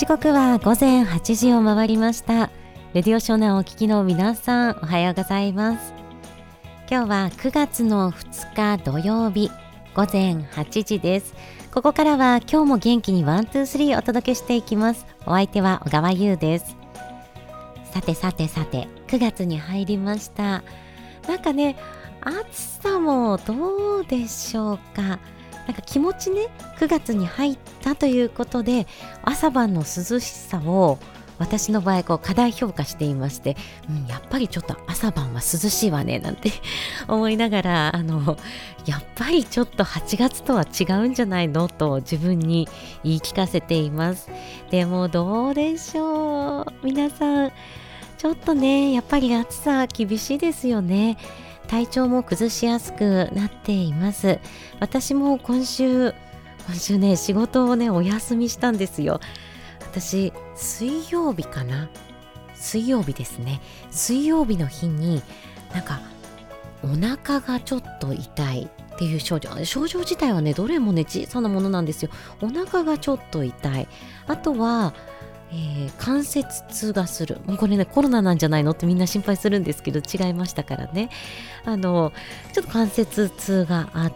刻は午前8時を回りました。レディオ湘南をお聞きの皆さん、おはようございます。今日は9月の2日土曜日午前8時です。ここからは今日も元気にワンツースリーお届けしていきます。お相手は小川優です。さて9月に入りました。なんかね、暑さもどうでしょうか。なんか気持ちね、9月に入ったということで朝晩の涼しさを私の場合過大評価していまして、やっぱりちょっと朝晩は涼しいわねなんて思いながら、やっぱりちょっと8月とは違うんじゃないのと自分に言い聞かせています。でもどうでしょう皆さん、ちょっとねやっぱり暑さ厳しいですよね。体調も崩しやすくなっています。私も今週ね仕事をねお休みしたんですよ。私水曜日ですね。水曜日の日になんかお腹がちょっと痛いっていう症状自体はねどれもね小さなものなんですよ。お腹がちょっと痛い、あとは関節痛がする。もうこれねコロナなんじゃないのってみんな心配するんですけど違いましたからね。ちょっと関節痛があって、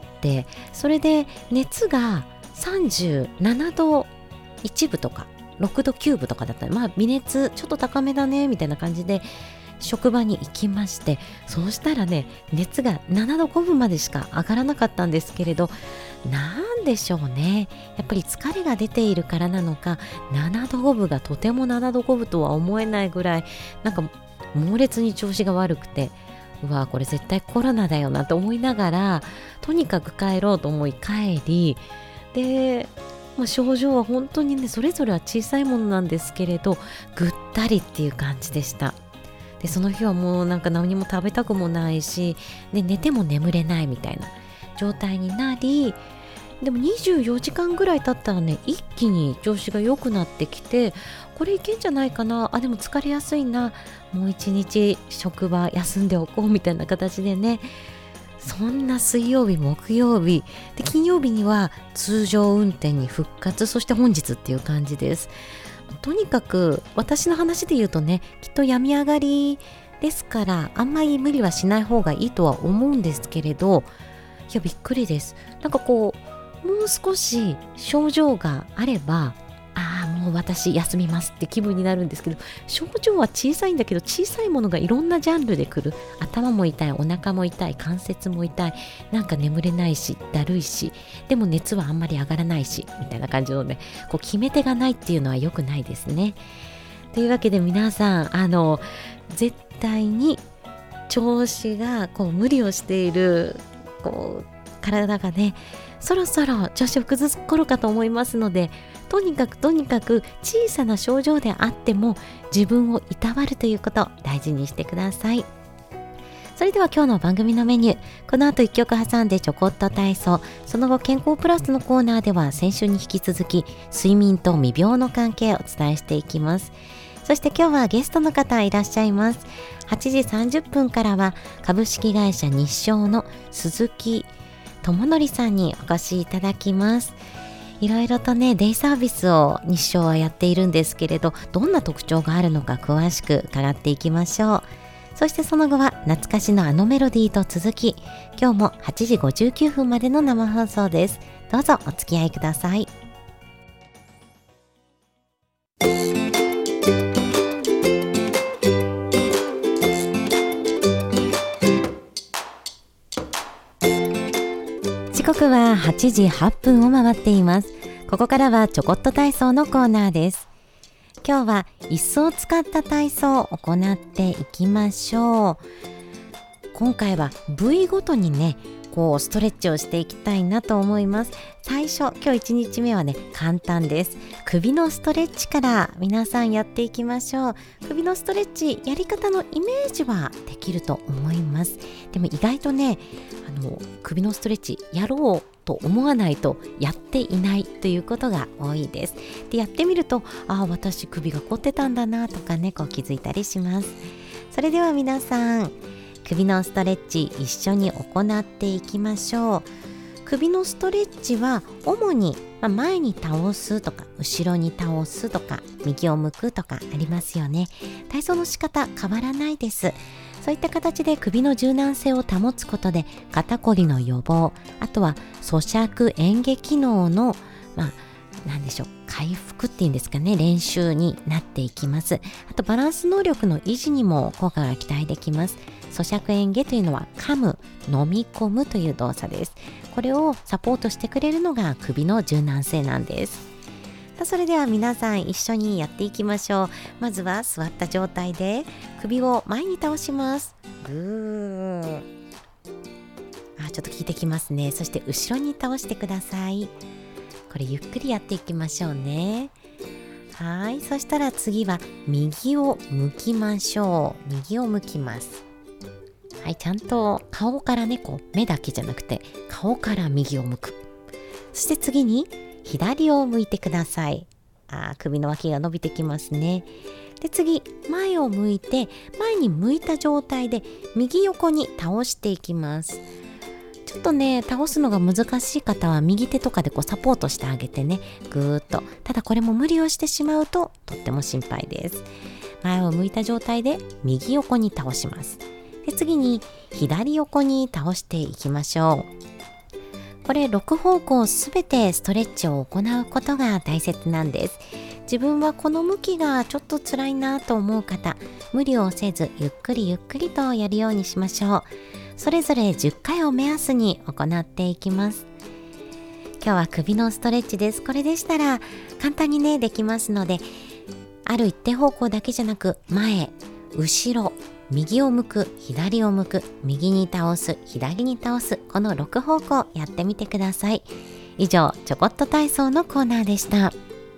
それで熱が37度1分とか6度9分とかだったら、微熱ちょっと高めだねみたいな感じで職場に行きまして、そうしたらね熱が7度5分までしか上がらなかったんですけれど、なんでしょうね、やっぱり疲れが出ているからなのか7度5分がとても7度5分とは思えないぐらいなんか猛烈に調子が悪くて、うわこれ絶対コロナだよなと思いながらとにかく帰ろうと思い帰りで、症状は本当にねそれぞれは小さいものなんですけれどぐったりっていう感じでした。でその日はもうなんか何も食べたくもないし、で寝ても眠れないみたいな状態になり、でも24時間ぐらい経ったらね一気に調子が良くなってきて、これいけんじゃないかな、でも疲れやすいな、もう一日職場休んでおこうみたいな形でね、そんな水曜日木曜日で金曜日には通常運転に復活、そして本日っていう感じです。とにかく私の話で言うとね、きっと病み上がりですからあんまり無理はしない方がいいとは思うんですけれど、いやびっくりです。なんかもう少し症状があればもう私休みますって気分になるんですけど、症状は小さいんだけど小さいものがいろんなジャンルで来る。頭も痛い、お腹も痛い、関節も痛い、なんか眠れないしだるいし、でも熱はあんまり上がらないしみたいな感じのね、決め手がないっていうのは良くないですね。というわけで皆さん絶対に調子が無理をしている体がねそろそろ調子を崩す頃かと思いますので、とにかく小さな症状であっても自分をいたわるということを大事にしてください。それでは今日の番組のメニュー、この後1曲挟んでちょこっと体操、その後健康プラスのコーナーでは先週に引き続き睡眠と未病の関係をお伝えしていきます。そして今日はゲストの方いらっしゃいます。8時30分からは株式会社日照の鈴木智則さんにお越しいただきます。いろいろとねデイサービスを日照はやっているんですけれど、どんな特徴があるのか詳しく伺っていきましょう。そしてその後は懐かしのあのメロディーと続き、今日も8時59分までの生放送です。どうぞお付き合いください。時刻は8時8分を回っています。ここからはちょこっと体操のコーナーです。今日は椅子を使った体操を行っていきましょう。今回は部位ごとにねストレッチをしていきたいなと思います。今日1日目はね簡単です。首のストレッチから皆さんやっていきましょう。首のストレッチやり方のイメージはできると思います。でも意外とね首のストレッチやろうと思わないとやっていないということが多いです。でやってみると私首が凝ってたんだなとかね気づいたりします。それでは皆さん首のストレッチ一緒に行っていきましょう。 首のストレッチは主に前に倒すとか後ろに倒すとか右を向くとかありますよね。体操の仕方変わらないです。そういった形で首の柔軟性を保つことで肩こりの予防、あとは咀嚼嚥下機能の何でしょう、回復っていうんですかね、練習になっていきます。あとバランス能力の維持にも効果が期待できます。咀嚼嚥下というのは噛む、飲み込むという動作です。これをサポートしてくれるのが首の柔軟性なんです。それでは皆さん一緒にやっていきましょう。まずは座った状態で首を前に倒します。ぐー、ちょっと効いてきますね。そして後ろに倒してください。これゆっくりやっていきましょうね。はい、そしたら次は右を向きましょう。右を向きます。はい、ちゃんと顔からね、目だけじゃなくて顔から右を向く。そして次に左を向いてください。首の脇が伸びてきますね。で次、前を向いて、前に向いた状態で右横に倒していきます。ちょっとね、倒すのが難しい方は右手とかでサポートしてあげてね、ぐーっと。ただこれも無理をしてしまうととっても心配です。前を向いた状態で右横に倒します。で次に左横に倒していきましょう。これ6方向すべてストレッチを行うことが大切なんです。自分はこの向きがちょっと辛いなと思う方、無理をせずゆっくりゆっくりとやるようにしましょう。それぞれ10回を目安に行っていきます。今日は首のストレッチです。これでしたら簡単にねできますので、ある一定方向だけじゃなく前、後ろ、右を向く、左を向く、右に倒す、左に倒す、この6方向やってみてください。以上、ちょこっと体操のコーナーでした。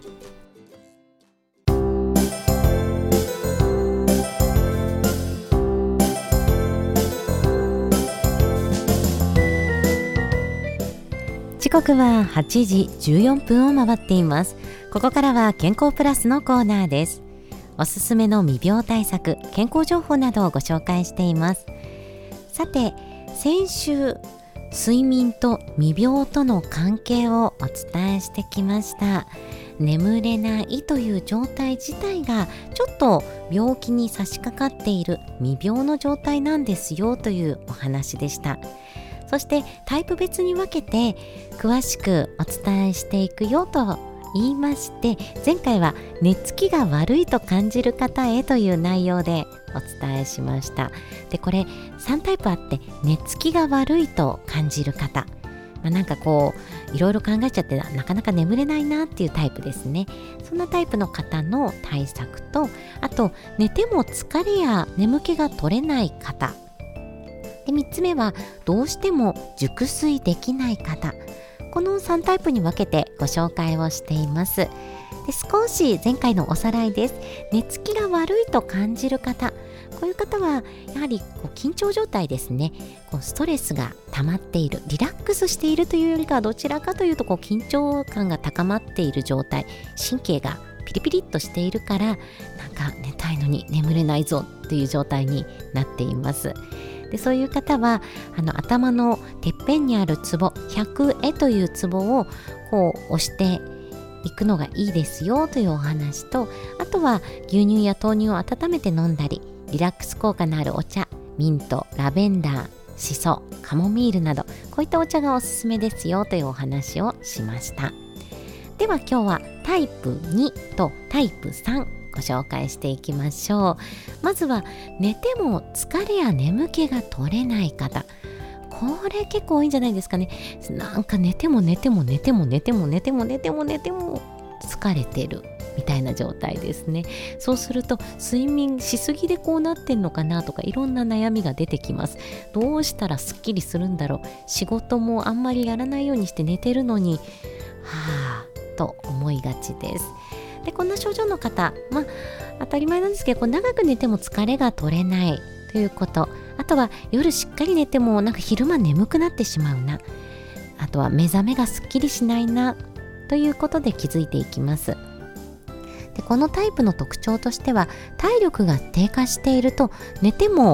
時刻は8時14分を回っています。ここからは健康プラスのコーナーです。おすすめの未病対策、健康情報などをご紹介しています。さて、先週睡眠と未病との関係をお伝えしてきました。眠れないという状態自体がちょっと病気に差し掛かっている未病の状態なんですよというお話でした。そしてタイプ別に分けて詳しくお伝えしていくよと言いまして、前回は寝つきが悪いと感じる方へという内容でお伝えしました。でこれ3タイプあって、寝つきが悪いと感じる方、なんかいろいろ考えちゃってなかなか眠れないなっていうタイプですね。そんなタイプの方の対策と、あと寝ても疲れや眠気が取れない方で、3つ目はどうしても熟睡できない方、この3タイプに分けてご紹介をしています。で少し前回のおさらいです。寝つきが悪いと感じる方、こういう方はやはり緊張状態ですね。ストレスが溜まっている、リラックスしているというよりかはどちらかというと緊張感が高まっている状態、神経がピリピリっとしているからなんか寝たいのに眠れないぞっていう状態になっています。でそういう方は頭のてっぺんにあるツボ、百会というツボを押していくのがいいですよというお話と、あとは牛乳や豆乳を温めて飲んだり、リラックス効果のあるお茶、ミント、ラベンダー、シソ、カモミールなど、こういったお茶がおすすめですよというお話をしました。では今日はタイプ2とタイプ3ご紹介していきましょう。まずは寝ても疲れや眠気が取れない方、これ結構多いんじゃないですかね。なんか寝ても疲れてるみたいな状態ですね。そうすると睡眠しすぎでこうなってんのかなとか、いろんな悩みが出てきます。どうしたらすっきりするんだろう、仕事もあんまりやらないようにして寝てるのにと思いがちです。でこんな症状の方、当たり前なんですけど、長く寝ても疲れが取れないということ、あとは夜しっかり寝てもなんか昼間眠くなってしまうな、あとは目覚めがすっきりしないなということで気づいていきます。でこのタイプの特徴としては、体力が低下していると寝ても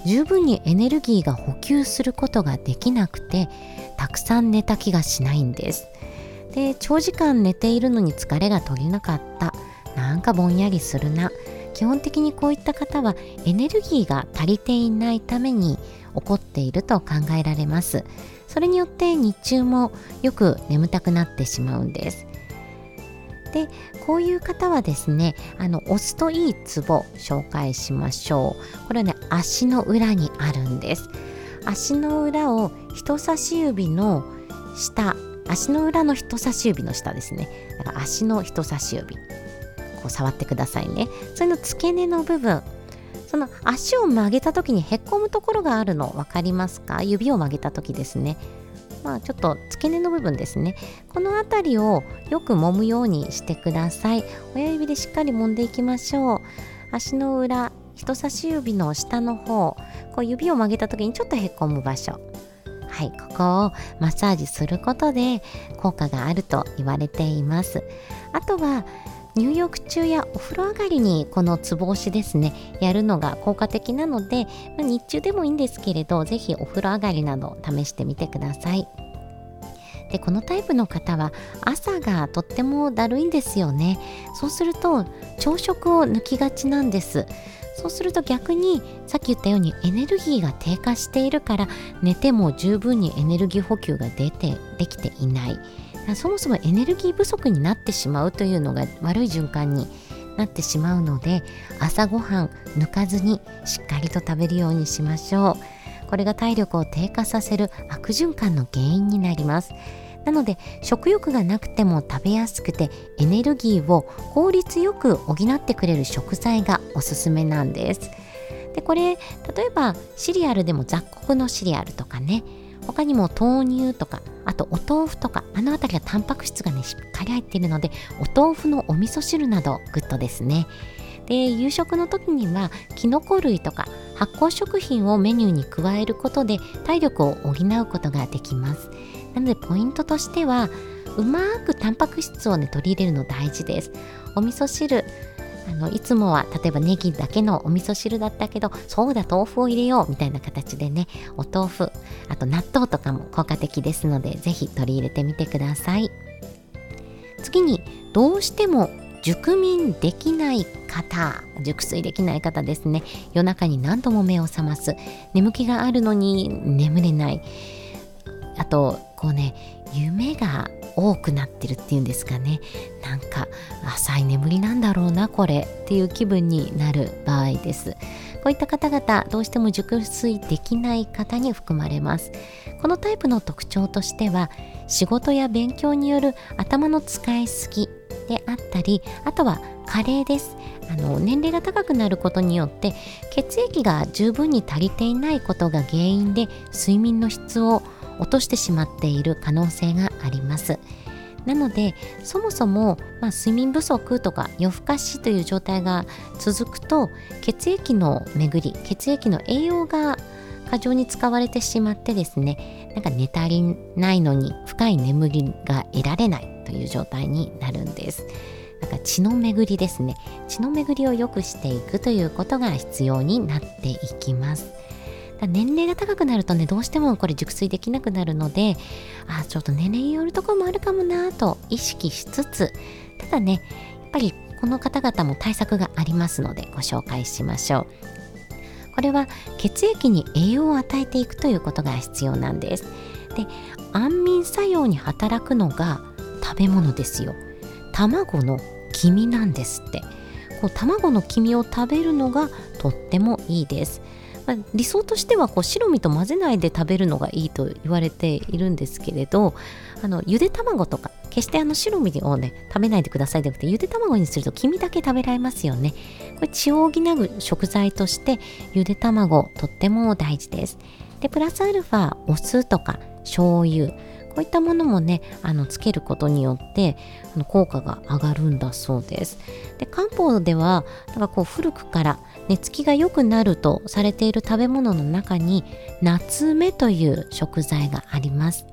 十分にエネルギーが補給することができなくて、たくさん寝た気がしないんです。で、長時間寝ているのに疲れが取れなかった、なんかぼんやりするな、基本的にこういった方はエネルギーが足りていないために起こっていると考えられます。それによって日中もよく眠たくなってしまうんです。で、こういう方はですね、押すといいツボ紹介しましょう。これはね、足の裏にあるんです。足の裏を人差し指の下、足の裏の人差し指の下ですね。だから足の人差し指、こう触ってくださいね。それの付け根の部分、その足を曲げた時にへっこむところがあるの分かりますか？指を曲げた時ですね。ちょっと付け根の部分ですね。このあたりをよく揉むようにしてください。親指でしっかり揉んでいきましょう。足の裏、人差し指の下の方、こう指を曲げた時にちょっとへっこむ場所、はい、ここをマッサージすることで効果があると言われています。あとは入浴中やお風呂上がりにこのツボ押しですね、やるのが効果的なので、日中でもいいんですけれど、ぜひお風呂上がりなど試してみてください。で、このタイプの方は朝がとってもだるいんですよね。そうすると朝食を抜きがちなんです。そうすると逆にさっき言ったようにエネルギーが低下しているから、寝ても十分にエネルギー補給ができていない、そもそもエネルギー不足になってしまうというのが悪い循環になってしまうので、朝ごはん抜かずにしっかりと食べるようにしましょう。これが体力を低下させる悪循環の原因になります。なので食欲がなくても食べやすくてエネルギーを効率よく補ってくれる食材がおすすめなんです。で、これ例えばシリアルでも雑穀のシリアルとかね、他にも豆乳とか、あとお豆腐とか、あのあたりはタンパク質がねしっかり入っているので、お豆腐のお味噌汁などグッドですね。で、夕食の時にはキノコ類とか発酵食品をメニューに加えることで体力を補うことができます。なのでポイントとしては、うまくタンパク質をね取り入れるの大事です。お味噌汁、いつもは例えばネギだけのお味噌汁だったけど、そうだ豆腐を入れようみたいな形でね、お豆腐、あと納豆とかも効果的ですので、ぜひ取り入れてみてください。次に、どうしても熟眠できない方、熟睡できない方ですね。夜中に何度も目を覚ます、眠気があるのに眠れない、あとこうね、夢が多くなってるっていうんですかね、なんか浅い眠りなんだろうなこれっていう気分になる場合です。こういった方々、どうしても熟睡できない方に含まれます。このタイプの特徴としては、仕事や勉強による頭の使いすぎであったり、あとは加齢です。年齢が高くなることによって血液が十分に足りていないことが原因で睡眠の質を落としてしまっている可能性があります。なのでそもそも、睡眠不足とか夜更かしという状態が続くと、血液の巡り、血液の栄養が過剰に使われてしまってですね、なんか寝足りないのに深い眠りが得られないという状態になるんです。なんか血の巡りですね、血の巡りを良くしていくということが必要になっていきます。年齢が高くなるとね、どうしてもこれ熟睡できなくなるので、ちょっと年齢によるところもあるかもなと意識しつつ、ただね、やっぱりこの方々も対策がありますのでご紹介しましょう。これは血液に栄養を与えていくということが必要なんです。で、安眠作用に働くのが食べ物ですよ。卵の黄身なんですって。こう卵の黄身を食べるのがとってもいいです。理想としては白身と混ぜないで食べるのがいいと言われているんですけれど、ゆで卵とか決して白身をね食べないでくださいでなくて、ゆで卵にすると黄身だけ食べられますよね。これ血を補う食材としてゆで卵とっても大事です。でプラスアルファお酢とか醤油、こういったものもねつけることによって効果が上がるんだそうです。で漢方では古くから寝つきが良くなるとされている食べ物の中に夏目という食材があります。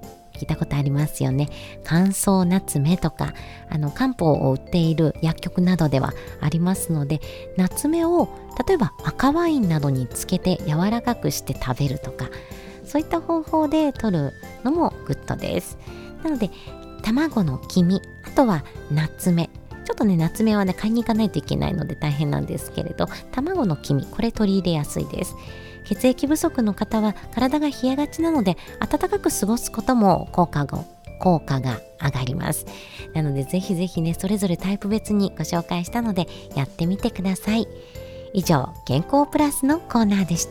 聞いたことありますよね。乾燥ナツメとか漢方を売っている薬局などではありますので、ナツメを例えば赤ワインなどにつけて柔らかくして食べるとか、そういった方法で取るのもグッドです。なので卵の黄身、あとはナツメ、ちょっとねナツメはね買いに行かないといけないので大変なんですけれど、卵の黄身、これ取り入れやすいです。血液不足の方は体が冷えがちなので、暖かく過ごすことも効果が上がります。なのでぜひぜひね、それぞれタイプ別にご紹介したのでやってみてください。以上、健康プラスのコーナーでした。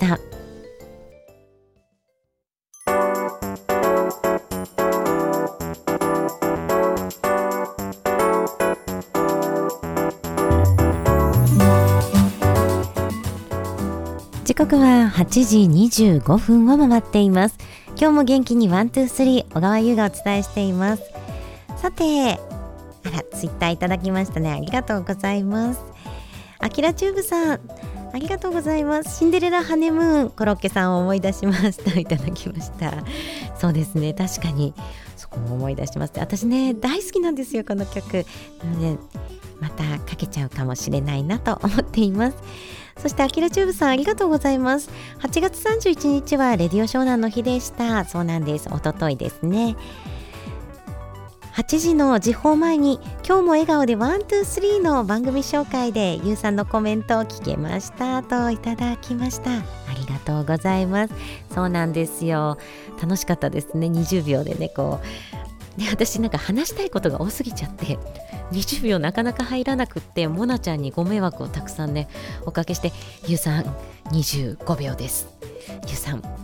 時刻は8時25分を回っています。今日も元気にワンツースリー、小川優がお伝えしています。さて、ツイッターいただきましたね。ありがとうございます。あきらチューブさん、ありがとうございます。シンデレラハネムーン、コロッケさんを思い出しましたいただきました。そうですね、確かにそこも思い出します。私ね大好きなんですよ、この曲。なのでまたかけちゃうかもしれないなと思っています。そしてあきらチューブさん、ありがとうございます。8月31日はレディオ湘南の日でした。そうなんです、おとといですね。8時の時報前に今日も笑顔でワンツースリーの番組紹介でゆうさんのコメントを聞けましたといただきました。ありがとうございます。そうなんですよ、楽しかったですね。20秒でね私なんか話したいことが多すぎちゃって20秒なかなか入らなくって、モナちゃんにご迷惑をたくさんねおかけして、ゆうさん25秒です、ゆうさん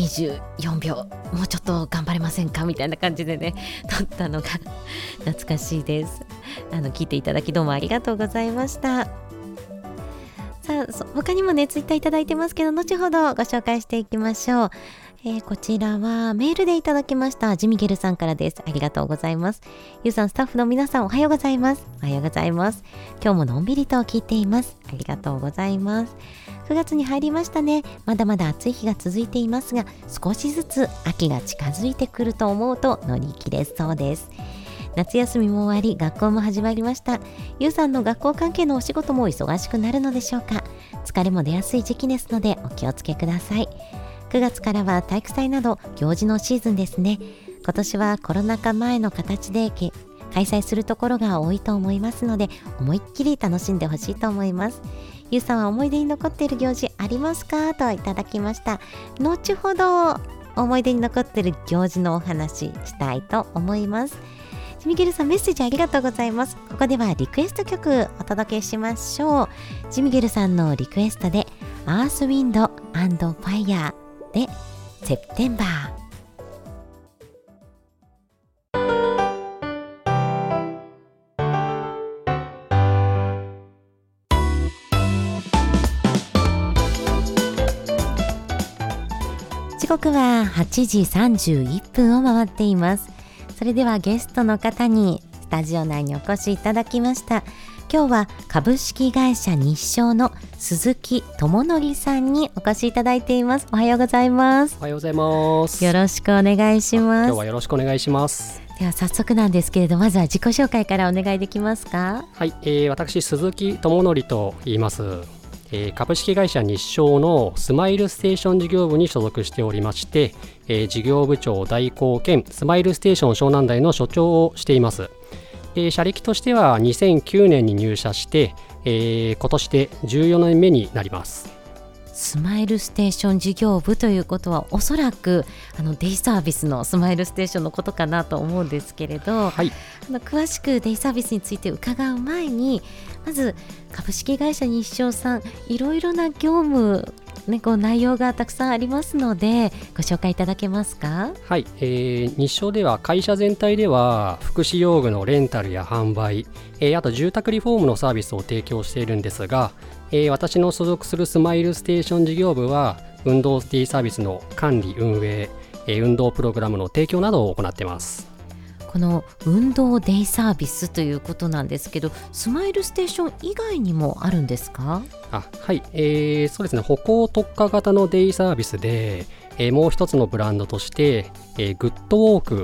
24秒、もうちょっと頑張れませんかみたいな感じでね撮ったのが懐かしいです。聞いていただきどうもありがとうございました。さあ、他にもねツイッターいただいてますけど、後ほどご紹介していきましょう。こちらはメールでいただきましたジミゲルさんからです。ありがとうございます。ゆうさん、スタッフの皆さん、おはようございます。おはようございます。今日ものんびりと聞いています。ありがとうございます。9月に入りましたね。まだまだ暑い日が続いていますが、少しずつ秋が近づいてくると思うと乗り切れそうです。夏休みも終わり、学校も始まりました。ゆうさんの学校関係のお仕事も忙しくなるのでしょうか。疲れも出やすい時期ですのでお気をつけください。9月からは体育祭など行事のシーズンですね。今年はコロナ禍前の形で開催するところが多いと思いますので、思いっきり楽しんでほしいと思います。ゆうさんは思い出に残っている行事ありますかといただきました。後ほど思い出に残っている行事のお話したいと思います。ジミゲルさん、メッセージありがとうございます。ここではリクエスト曲お届けしましょう。ジミゲルさんのリクエストでアースウィンド&ファイヤーでセプテンバー。時刻は8時31分を回っています。それではゲストの方にスタジオ内にお越しいただきました。今日は株式会社日商の鈴木智則さんにお越しいただいています。おはようございます。 おはようございます。 よろしくお願いします。 今日はよろしくお願いします。 では早速なんですけれど、まずは自己紹介からお願いできますか。 はい、私鈴木智則と言います。株式会社日商のスマイルステーション事業部に所属しておりまして、事業部長代行兼スマイルステーション湘南台の所長をしています。社歴としては2009年に入社して、今年で14年目になります。 スマイルステーション事業部ということは、おそらくデイサービスのスマイルステーションのことかなと思うんですけれど、 はい、 詳しくデイサービスについて伺う前に、まず株式会社日商さん、いろいろな業務、内容がたくさんありますのでご紹介いただけますか。 はい、日商では会社全体では福祉用具のレンタルや販売、あと住宅リフォームのサービスを提供しているんですが、私の所属するスマイルステーション事業部は運動デイサービスの管理運営、運動プログラムの提供などを行っています。 この運動デイサービスということなんですけど、スマイルステーション以外にもあるんですか。 はい、そうですね、歩行特化型のデイサービスで、もう一つのブランドとして、グッドウォーク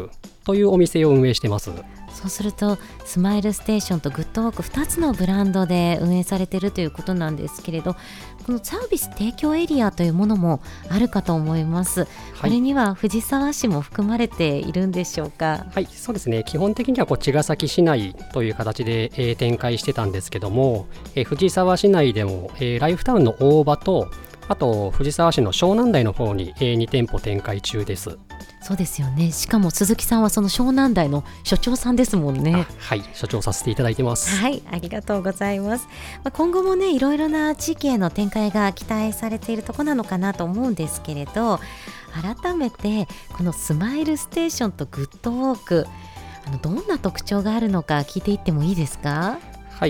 というお店を運営してます。 そうするとスマイルステーションとグッドウォーク2つのブランドで運営されているということなんですけれど、このサービス提供エリアというものもあるかと思います。これには藤沢市も含まれているんでしょうか？ はい、そうですね。基本的には茅ヶ崎市内という形で、展開してたんですけども、藤沢市内でも、ライフタウンの大場と、あと藤沢市の湘南台の方に、2店舗展開中です。 そうですよね。しかも鈴木さんはその湘南台の所長さんですもんね。 はい、所長させていただいてます。 はい、ありがとうございます。今後もね、いろいろな地域への展開が期待されているところなのかなと思うんですけれど、改めてこのスマイルステーションとグッドウォーク、どんな特徴があるのか聞いていってもいいですか？ はい、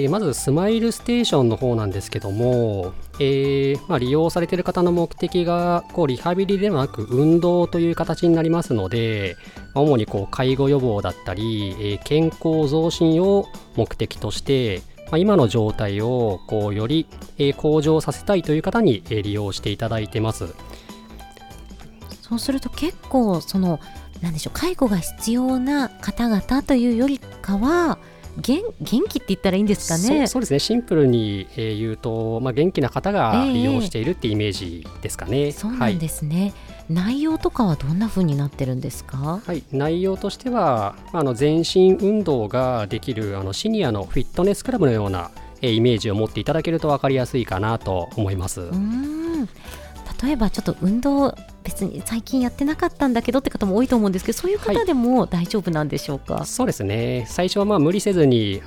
まずスマイルステーションの方なんですけども、利用されている方の目的がリハビリではなく運動という形になりますので、主に介護予防だったり、健康増進を目的として、今の状態をより、向上させたいという方に、利用していただいてます。 そうすると結構なんでしょう、介護が必要な方々というよりかは元気って言ったらいいんですかね。 そうですね。シンプルに言うと、元気な方が利用しているってイメージですかね。 そうなんですね。内容とかはどんな風になってるんですか？ はい、内容としては全身運動ができるシニアのフィットネスクラブのようなイメージを持っていただけると分かりやすいかなと思います。 例えばちょっと運動別に最近やってなかったんだけどって方も多いと思うんですけど、そういう方でも大丈夫なんでしょうか？ そうですね。最初は無理せずに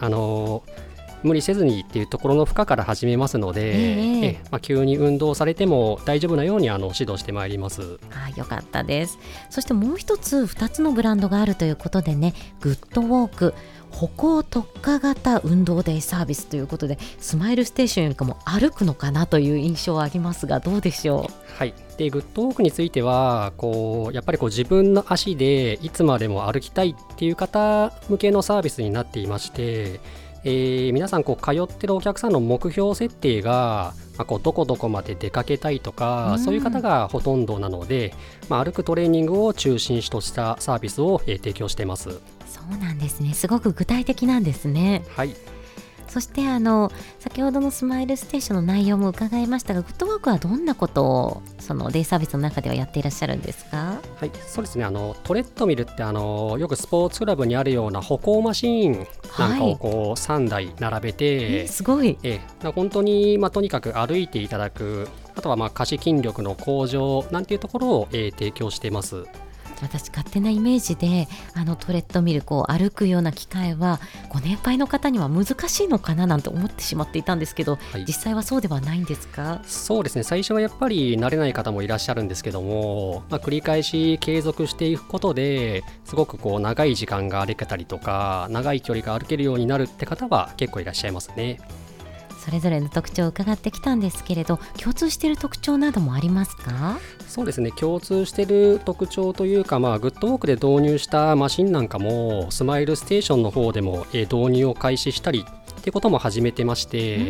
っていうところの負荷から始めますので、急に運動されても大丈夫なように指導してまいります。 よかったです。そしてもう一つ2つのブランドがあるということでね、グッドウォーク歩行特化型運動デイサービスということで、スマイルステーションよりかも歩くのかなという印象はありますが、どうでしょう？ はい、でグッドウォークについてはやっぱり自分の足でいつまでも歩きたいっていう方向けのサービスになっていまして、皆さん通ってるお客さんの目標設定が、どこどこまで出かけたいとか、そういう方がほとんどなので、歩くトレーニングを中心としたサービスを、提供しています。 そうなんですね。すごく具体的なんですね。 はい。 そして先ほどのスマイルステーションの内容も伺いましたが、グッドワークはどんなことをそのデイサービスの中ではやっていらっしゃるんですか？ はい、そうですね。トレッドミルってよくスポーツクラブにあるような歩行マシーンなんかを3台並べて、 すごい。 本当に、とにかく歩いていただく、あとは下肢筋力の向上なんていうところを、提供しています。 私勝手なイメージでトレッドミル歩くような機会はご年配の方には難しいのかななんて思ってしまっていたんですけど、実際はそうではないんですか？ そうですね。最初はやっぱり慣れない方もいらっしゃるんですけども、繰り返し継続していくことですごく長い時間が歩けたりとか、長い距離が歩けるようになるって方は結構いらっしゃいますね。 それぞれの特徴を伺ってきたんですけれど、共通している特徴などもありますか？ そうですね。共通している特徴というか、グッドウォークで導入したマシンなんかもスマイルステーションの方でも、導入を開始したりっていうことも始めてまして、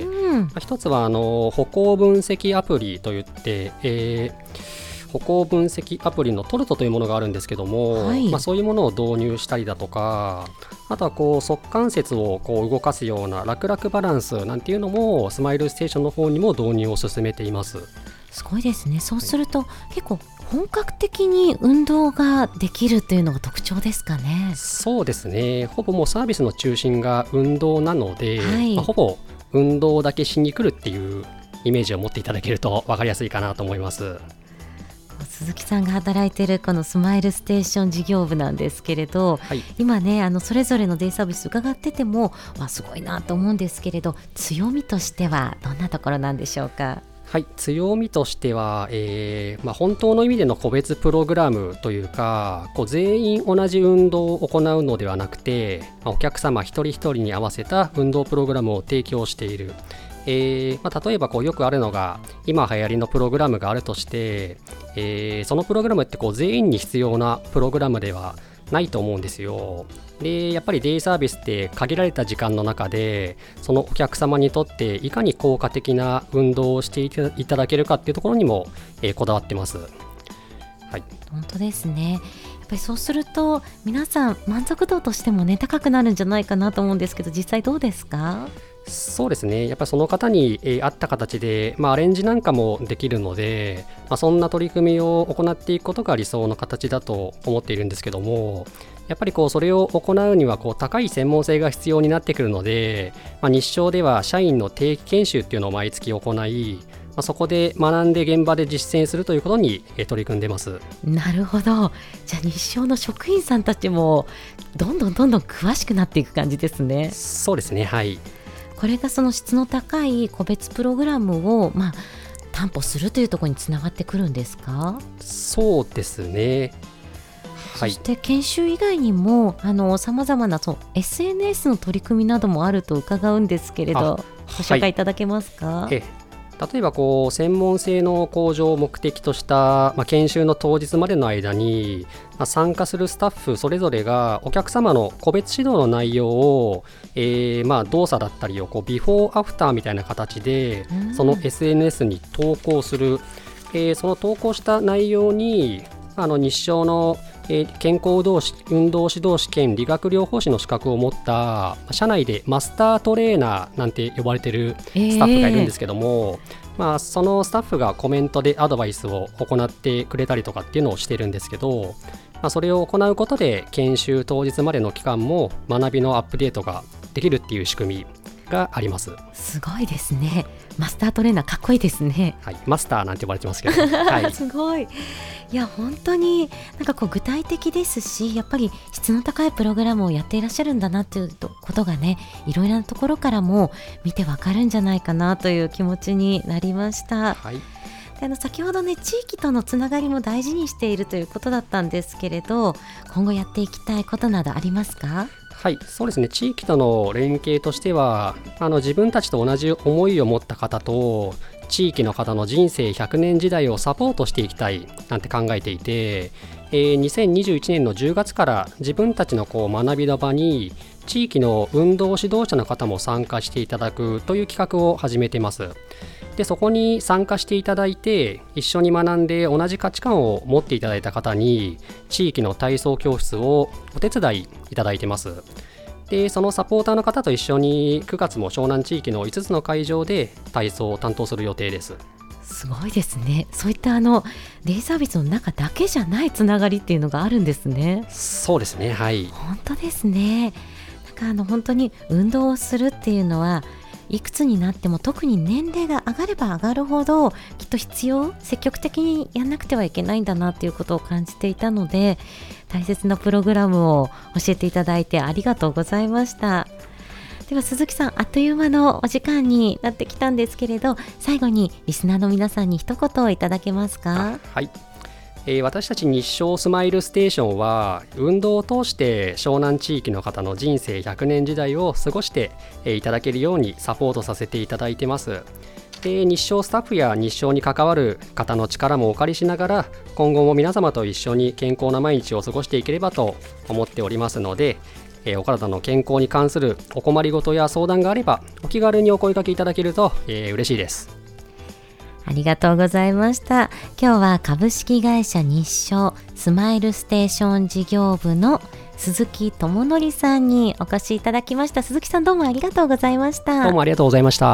一つは歩行分析アプリといって、歩行分析アプリのトルトというものがあるんですけども、そういうものを導入したりだとか、あとは側関節を動かすような楽々バランスなんていうのもスマイルステーションの方にも導入を進めています。 すごいですね。そうすると、結構本格的に運動ができるというのが特徴ですかね？ そうですね。ほぼもうサービスの中心が運動なので、ほぼ運動だけしに来るっていうイメージを持っていただけると分かりやすいかなと思います。 鈴木さんが働いているこのスマイルステーション事業部なんですけれど、今ねそれぞれのデイサービス伺ってても、すごいなと思うんですけれど、強みとしてはどんなところなんでしょうか？ はい、強みとしては、本当の意味での個別プログラムというか、全員同じ運動を行うのではなくて、お客様一人一人に合わせた運動プログラムを提供している。例えばよくあるのが、今流行りのプログラムがあるとして、そのプログラムって全員に必要なプログラムではないと思うんですよ。でやっぱりデイサービスって限られた時間の中で、そのお客様にとっていかに効果的な運動をしていただけるかっていうところにも、こだわってます。はい、 本当ですね。やっぱりそうすると皆さん満足度としてもね高くなるんじゃないかなと思うんですけど、実際どうですか？ そうですね、やっぱりその方に合った形で、アレンジなんかもできるので、そんな取り組みを行っていくことが理想の形だと思っているんですけども、やっぱりそれを行うには高い専門性が必要になってくるので、日照では社員の定期研修っていうのを毎月行い、そこで学んで現場で実践するということに取り組んでます。 なるほど。じゃあ日照の職員さんたちもどんどん詳しくなっていく感じですね。 そうですね、はい。 これがその質の高い個別プログラムを、担保するというところにつながってくるんですか？ そうですね、 そして研修以外にもさまざまなSNS の取り組みなどもあると伺うんですけれど、ご紹介いただけますか？ 例えば専門性の向上を目的とした、研修の当日までの間に、参加するスタッフそれぞれがお客様の個別指導の内容を、動作だったりをビフォーアフターみたいな形でその SNS に投稿する、その投稿した内容に日照の健康運動指導士兼理学療法士の資格を持った社内でマスタートレーナーなんて呼ばれているスタッフがいるんですけども、そのスタッフがコメントでアドバイスを行ってくれたりとかっていうのをしてるんですけど、それを行うことで研修当日までの期間も学びのアップデートができるっていう仕組みがあります。 すごいですね。マスタートレーナーかっこいいですね。 はい、マスターなんて呼ばれてますけど、はい、 すごい。いや本当に具体的ですし、やっぱり質の高いプログラムをやっていらっしゃるんだなということがね、いろいろなところからも見てわかるんじゃないかなという気持ちになりました。 はい、 で先ほどね、地域とのつながりも大事にしているということだったんですけれど、今後やっていきたいことなどありますか？ はい、そうですね、地域との連携としては自分たちと同じ思いを持った方と地域の方の人生100年時代をサポートしていきたいなんて考えていて、2021年の10月から自分たちの学びの場に地域の運動指導者の方も参加していただくという企画を始めています。でそこに参加していただいて一緒に学んで同じ価値観を持っていただいた方に地域の体操教室をお手伝いいただいてます。でそのサポーターの方と一緒に9月も湘南地域の5つの会場で体操を担当する予定です。 すごいですね。そういったデイサービスの中だけじゃないつながりっていうのがあるんですね。 そうですね、はい、 本当ですね。本当に運動をするっていうのはいくつになっても、特に年齢が上がれば上がるほどきっと積極的にやんなくてはいけないんだなっていうことを感じていたので、大切なプログラムを教えていただいてありがとうございました。では鈴木さん、あっという間のお時間になってきたんですけれど、最後にリスナーの皆さんに一言いただけますか？ はい、私たち日照スマイルステーションは運動を通して湘南地域の方の人生100年時代を過ごしていただけるようにサポートさせていただいてます。で日照スタッフや日照に関わる方の力もお借りしながら、今後も皆様と一緒に健康な毎日を過ごしていければと思っておりますので、お体の健康に関するお困りごとや相談があればお気軽にお声掛けいただけると、嬉しいです。 ありがとうございました。今日は株式会社日照スマイルステーション事業部の鈴木智則さんにお越しいただきました。鈴木さん、どうもありがとうございました。 どうもありがとうございました。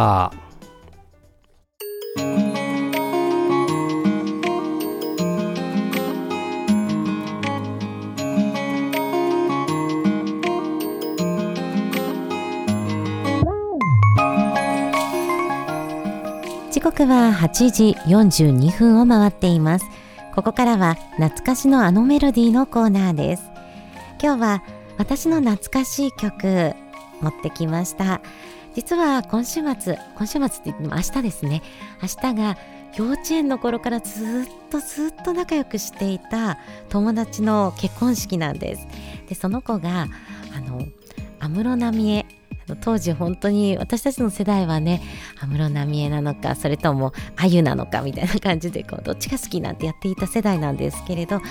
時刻は8時42分を回っています。ここからは懐かしのあのメロディーのコーナーです。今日は私の懐かしい曲持ってきました。実は今週末って言っても明日ですね。明日が幼稚園の頃からずっと仲良くしていた友達の結婚式なんです。でその子が安室奈美恵、当時本当に私たちの世代はね、安室奈美恵なのかそれともあゆなのかみたいな感じでどっちが好きなんてやっていた世代なんですけれど、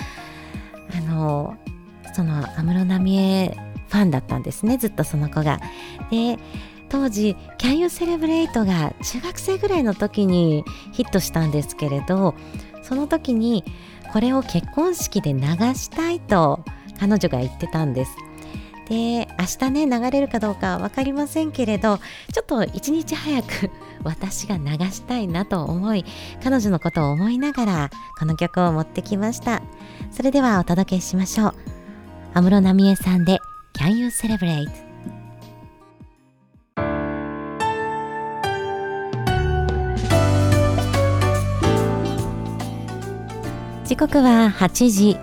その安室奈美恵ファンだったんですね、ずっとその子が。で当時 Can You Celebrate が中学生ぐらいの時にヒットしたんですけれど、その時にこれを結婚式で流したいと彼女が言ってたんです。で、明日ね流れるかどうか分かりませんけれど、ちょっと一日早く私が流したいなと思い、彼女のことを思いながらこの曲を持ってきました。それではお届けしましょう。安室奈美恵さんで Can You Celebrate。時刻は8時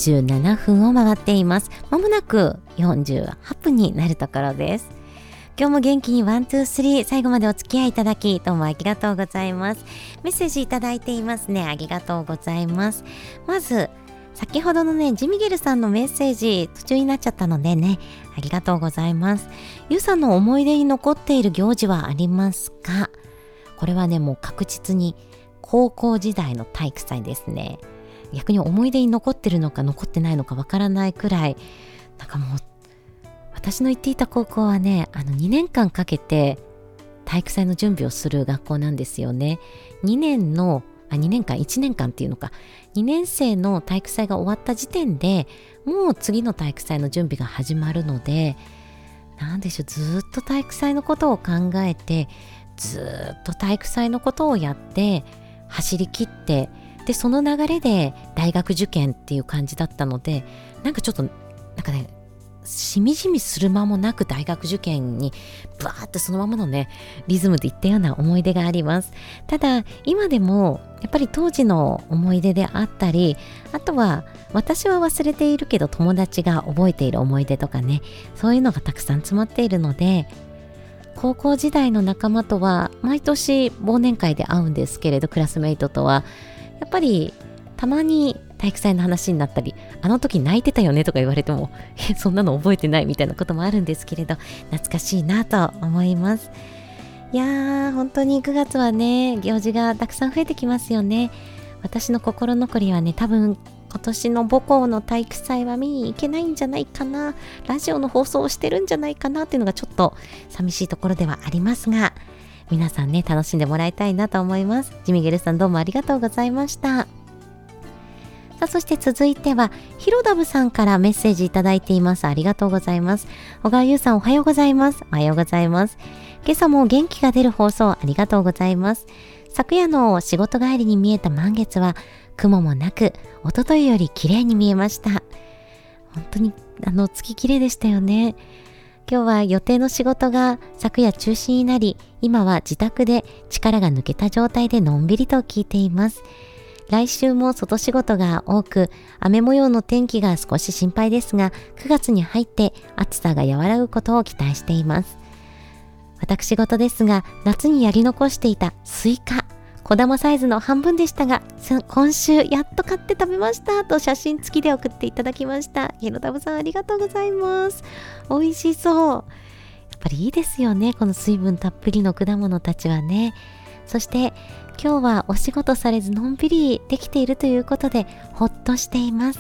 47分を回っています。まもなく48分になるところです。今日も元気にワン、ツー、スリー、最後までお付き合いいただきどうもありがとうございます。メッセージいただいていますね。ありがとうございます。まず先ほどのねジミゲルさんのメッセージ途中になっちゃったのでね、ありがとうございます。ゆうさんの思い出に残っている行事はありますか？これはねもう確実に高校時代の体育祭ですね。逆に思い出に残ってるのか残ってないのかわからないくらい、なんかもう私の行っていた高校はね2年間かけて体育祭の準備をする学校なんですよね。2年間1年間っていうのか、2年生の体育祭が終わった時点でもう次の体育祭の準備が始まるので、なんでしょう、ずっと体育祭のことを考えて、ずっと体育祭のことをやって走り切って、でその流れで大学受験っていう感じだったので、なんかちょっとなんかねしみじみする間もなく大学受験にブワーってそのままのねリズムで行ったような思い出があります。ただ今でもやっぱり当時の思い出であったり、あとは私は忘れているけど友達が覚えている思い出とかね、そういうのがたくさん詰まっているので、高校時代の仲間とは毎年忘年会で会うんですけれど、クラスメイトとはやっぱりたまに体育祭の話になったり、あの時泣いてたよねとか言われてもそんなの覚えてないみたいなこともあるんですけれど、懐かしいなと思います。いやー本当に9月はね行事がたくさん増えてきますよね。私の心残りはね、多分今年の母校の体育祭は見に行けないんじゃないかな、ラジオの放送をしてるんじゃないかなっていうのがちょっと寂しいところではありますが、皆さんね楽しんでもらいたいなと思います。ジミゲルさんどうもありがとうございました。さあそして続いてはヒロダブさんからメッセージいただいています。ありがとうございます。小川優さんおはようございます。おはようございます。今朝も元気が出る放送ありがとうございます。昨夜の仕事帰りに見えた満月は雲もなく一昨日より綺麗に見えました。本当に月綺麗でしたよね。今日は予定の仕事が昨夜中止になり、今は自宅で力が抜けた状態でのんびりと聞いています。来週も外仕事が多く、雨模様の天気が少し心配ですが、9月に入って暑さが和らぐことを期待しています。私事ですが、夏にやり残していたスイカ、小玉サイズの半分でしたが、今週やっと買って食べましたと写真付きで送っていただきました。ヒロタブさんありがとうございます。美味しそう。やっぱりいいですよね、この水分たっぷりの果物たちはね。そして今日はお仕事されずのんびりできているということでほっとしています。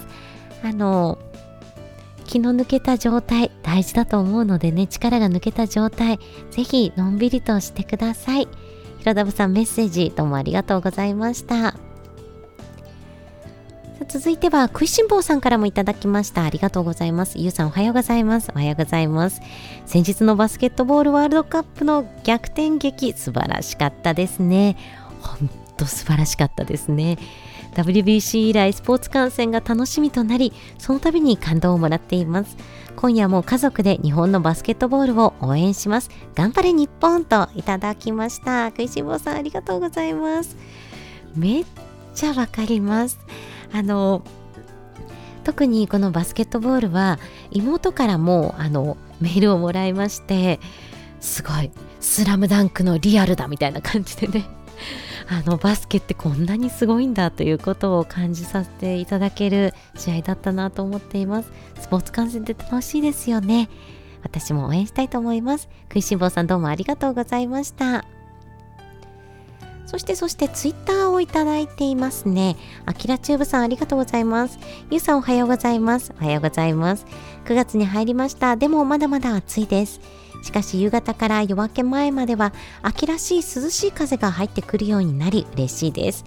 気の抜けた状態大事だと思うのでね、力が抜けた状態ぜひのんびりとしてください。ひろだぶさんメッセージどうもありがとうございました。続いては食いしん坊さんからもいただきました。ありがとうございます。ゆうさんおはようございます。おはようございます。先日のバスケットボールワールドカップの逆転劇素晴らしかったですね。本当素晴らしかったですね。 WBC 以来スポーツ観戦が楽しみとなり、その度に感動をもらっています。今夜も家族で日本のバスケットボールを応援します。頑張れ日本といただきました。食いしん坊さんありがとうございます。めっちゃわかります。特にこのバスケットボールは妹からもメールをもらいまして、すごいスラムダンクのリアルだみたいな感じでねバスケってこんなにすごいんだということを感じさせていただける試合だったなと思っています。スポーツ観戦って楽しいですよね。私も応援したいと思います。食いしん坊さんどうもありがとうございました。そしてツイッターをいただいていますね。あきらチューブさんありがとうございます。ゆうさんおはようございます。おはようございます。9月に入りました。でもまだまだ暑いです。しかし夕方から夜明け前までは秋らしい涼しい風が入ってくるようになり嬉しいです。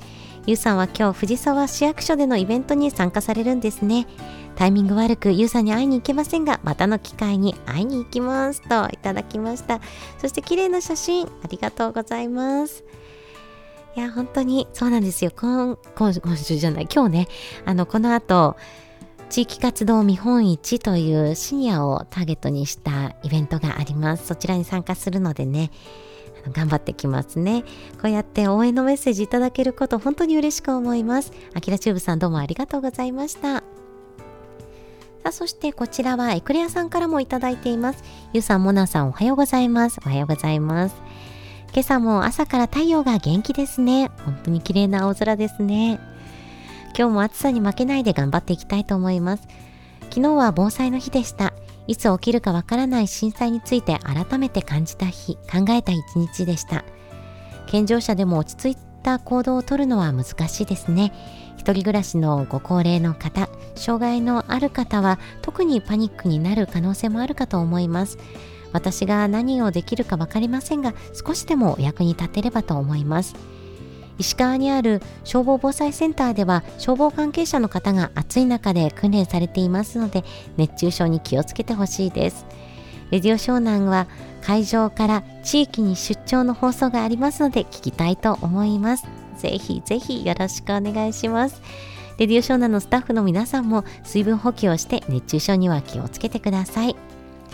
ゆうさんは今日藤沢市役所でのイベントに参加されるんですね。タイミング悪くゆうさんに会いに行けませんが、またの機会に会いに行きますといただきました。そして綺麗な写真ありがとうございます。いや本当にそうなんですよ。今週じゃない今日ね、この後地域活動見本市というシニアをターゲットにしたイベントがあります。そちらに参加するのでね、頑張ってきますね。こうやって応援のメッセージいただけること本当に嬉しく思います。あきらチューブさんどうもありがとうございました。さあそしてこちらはエクレアさんからもいただいています。ゆうさん、もなさんおはようございます。おはようございます。今朝も朝から太陽が元気ですね。本当に綺麗な青空ですね。今日も暑さに負けないで頑張っていきたいと思います。昨日は防災の日でした。いつ起きるかわからない震災について改めて考えた一日でした。健常者でも落ち着いた行動をとるのは難しいですね。一人暮らしのご高齢の方、障害のある方は特にパニックになる可能性もあるかと思います。私が何をできるかわかりませんが、少しでもお役に立てればと思います。石川にある消防防災センターでは消防関係者の方が暑い中で訓練されていますので、熱中症に気をつけてほしいです。レディオ湘南は会場から地域に出張の放送がありますので聞きたいと思います。ぜひぜひよろしくお願いします。レディオ湘南のスタッフの皆さんも水分補給をして熱中症には気をつけてください。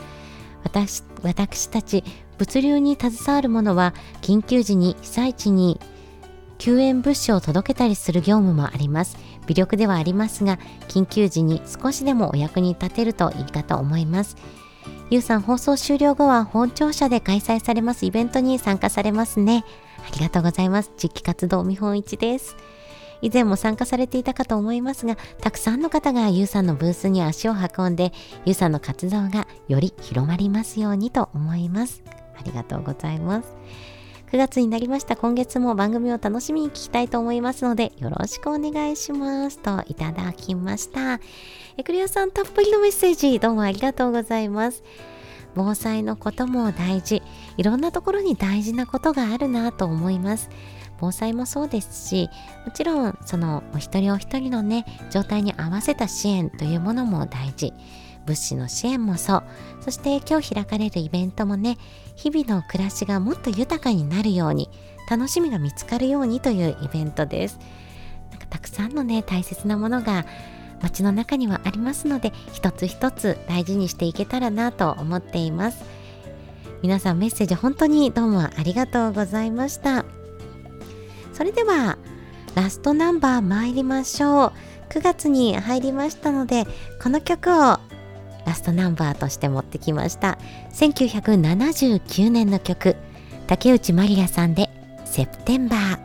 私たち物流に携わる者は緊急時に被災地に救援物資を届けたりする業務もあります。微力ではありますが、緊急時に少しでもお役に立てるといいかと思います。ゆうさん、放送終了後は本庁舎で開催されますイベントに参加されますね。ありがとうございます。地域活動見本市です。以前も参加されていたかと思いますが、たくさんの方がゆうさんのブースに足を運んで、ゆうさんの活動がより広まりますようにと思います。ありがとうございます。9月になりました。今月も番組を楽しみに聞きたいと思いますので、よろしくお願いしますといただきました。エクレアさん、たっぷりのメッセージどうもありがとうございます。防災のことも大事、いろんなところに大事なことがあるなと思います。防災もそうですし、もちろんそのお一人お一人のね、状態に合わせた支援というものも大事。物資の支援もそう。そして今日開かれるイベントもね、日々の暮らしがもっと豊かになるように、楽しみが見つかるようにというイベントです。たくさんのね、大切なものが街の中にはありますので、一つ一つ大事にしていけたらなと思っています。皆さんメッセージ本当にどうもありがとうございました。それではラストナンバー参りましょう。9月に入りましたので、この曲をラストナンバーとして持ってきました。1979年の曲、竹内まりやさんでセプテンバー。